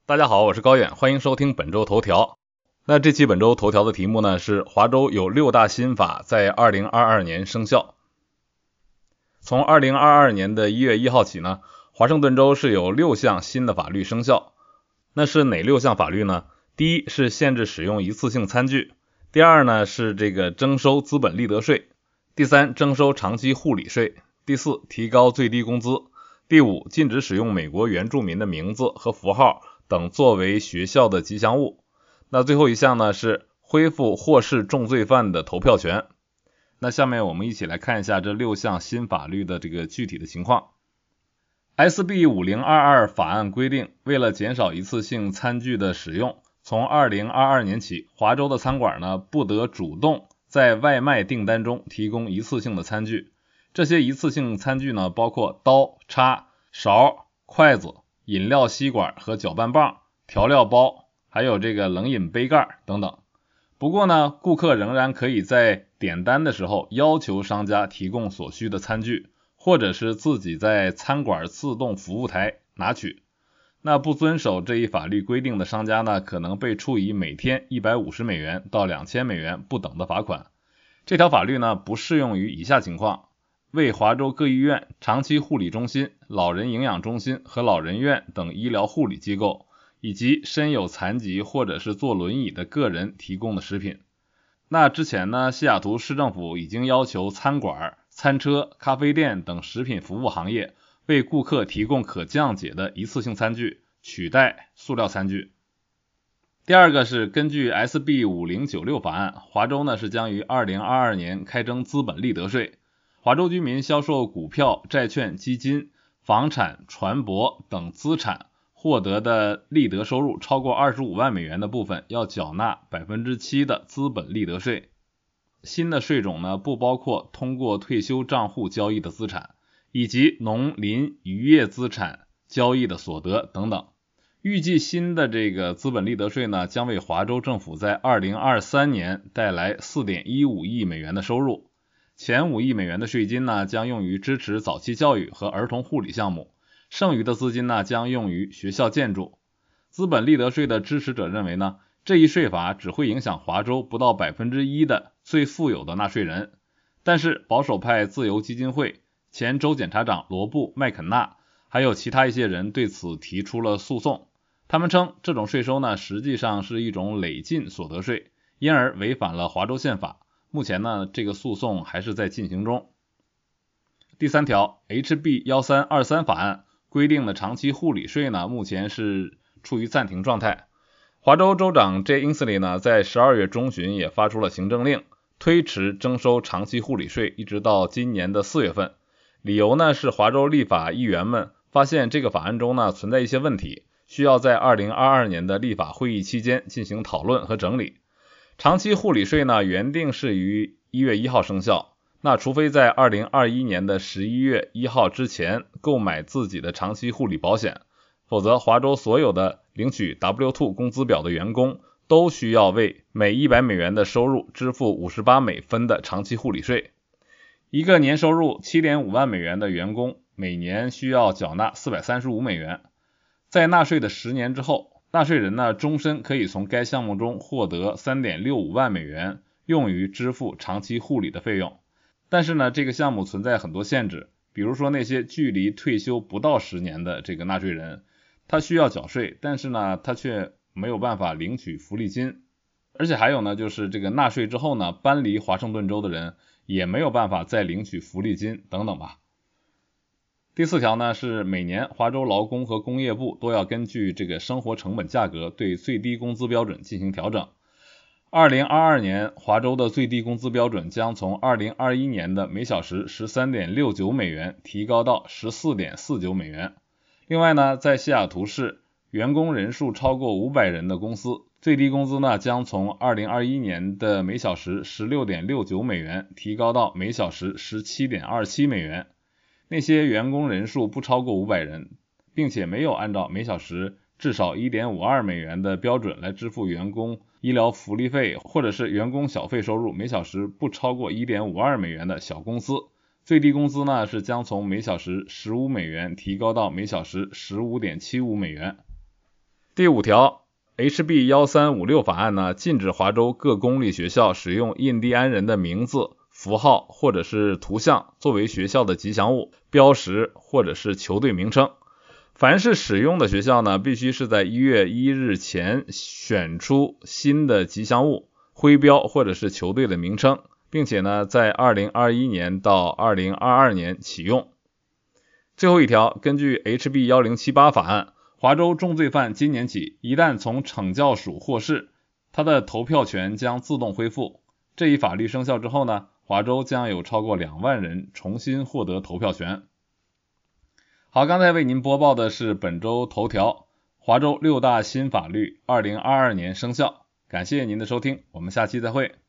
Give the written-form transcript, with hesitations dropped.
大家好，我是高远，欢迎收听本周头条。那这期本周头条的题目呢是华州有6大新法在2022年生效。从2022年的1月1号起呢，华盛顿州是有6项新的法律生效。那是哪6项法律呢？第一是限制使用一次性餐具，第二呢是征收资本利得税，第三征收长期护理税，第四提高最低工资，第五禁止使用美国原住民的名字和符号等作为学校的吉祥物。那最后一项呢是恢复获释重罪犯的投票权。那下面我们一起来看一下这6项新法律的具体的情况。SB 5022法案规定，为了减少一次性餐具的使用，从2022年起，华州的餐馆呢不得主动在外卖订单中提供一次性的餐具。这些一次性餐具呢包括刀、叉、勺、筷子、饮料吸管和搅拌棒、调料包，还有冷饮杯盖等等。不过呢，顾客仍然可以在点单的时候要求商家提供所需的餐具，或者是自己在餐馆自动服务台拿取。那不遵守这一法律规定的商家呢，可能被处以每天150美元到2000美元不等的罚款。这条法律呢不适用于以下情况：为华州各医院、长期护理中心、老人营养中心和老人院等医疗护理机构，以及身有残疾或者是坐轮椅的个人提供的食品。那之前呢，西雅图市政府已经要求餐馆、餐车、咖啡店等食品服务行业为顾客提供可降解的一次性餐具，取代塑料餐具。第二个是根据 SB 5096法案，华州呢是将于2022年开征资本利得税。华州居民销售股票、债券、基金、房产、船舶等资产获得的利得收入超过25万美元的部分，要缴纳 7% 的资本利得税。新的税种呢不包括通过退休账户交易的资产，以及农林渔业资产交易的所得等等。预计新的资本利得税呢将为华州政府在2023年带来 4.15 亿美元的收入。前5亿美元的税金呢将用于支持早期教育和儿童护理项目，剩余的资金呢将用于学校建筑。资本利得税的支持者认为呢，这一税法只会影响华州不到 1% 的最富有的纳税人。但是保守派自由基金会、前州检察长罗布·麦肯纳还有其他一些人对此提出了诉讼。他们称这种税收呢实际上是一种累进所得税，因而违反了华州宪法。目前呢这个诉讼还是在进行中。第三条 HB 1323法案规定的长期护理税呢目前是处于暂停状态。华州州长 Jay Inslee 呢在12月中旬也发出了行政令，推迟征收长期护理税一直到今年的4月份。理由呢是华州立法议员们发现这个法案中呢存在一些问题，需要在2022年的立法会议期间进行讨论和整理。长期护理税呢原定是于1月1号生效，那除非在2021年的11月1号之前购买自己的长期护理保险，否则华州所有的领取 W2 工资表的员工都需要为每100美元的收入支付58美分的长期护理税。一个年收入 7.5 万美元的员工每年需要缴纳435美元。在纳税的10年之后，纳税人呢终身可以从该项目中获得 3.65 万美元，用于支付长期护理的费用。但是呢这个项目存在很多限制，比如说那些距离退休不到10年的纳税人，他需要缴税，但是呢他却没有办法领取福利金。而且还有呢就是纳税之后呢搬离华盛顿州的人也没有办法再领取福利金等等吧。第4条呢是每年华州劳工和工业部都要根据生活成本价格对最低工资标准进行调整。2022年华州的最低工资标准将从2021年的每小时 13.69 美元提高到 14.49 美元。另外呢，在西雅图市员工人数超过500人的公司，最低工资呢将从2021年的每小时 16.69 美元提高到每小时 17.27 美元。那些员工人数不超过500人，并且没有按照每小时至少 1.52 美元的标准来支付员工医疗福利费，或者是员工小费收入每小时不超过 1.52 美元的小公司，最低工资呢是将从每小时15美元提高到每小时 15.75 美元。 第5条 HB 1356法案呢，禁止华州各公立学校使用印第安人的名字、符号或者是图像作为学校的吉祥物、标识或者是球队名称。凡是使用的学校呢，必须是在1月1日前选出新的吉祥物、徽标或者是球队的名称，并且呢，在2021年到2022年启用。最后一条，根据 HB 1078法案，华州重罪犯今年起一旦从惩教署获释，他的投票权将自动恢复。这一法律生效之后呢，华州将有超过2万人重新获得投票权。好，刚才为您播报的是本周头条，华州6大新法律2022年生效。感谢您的收听，我们下期再会。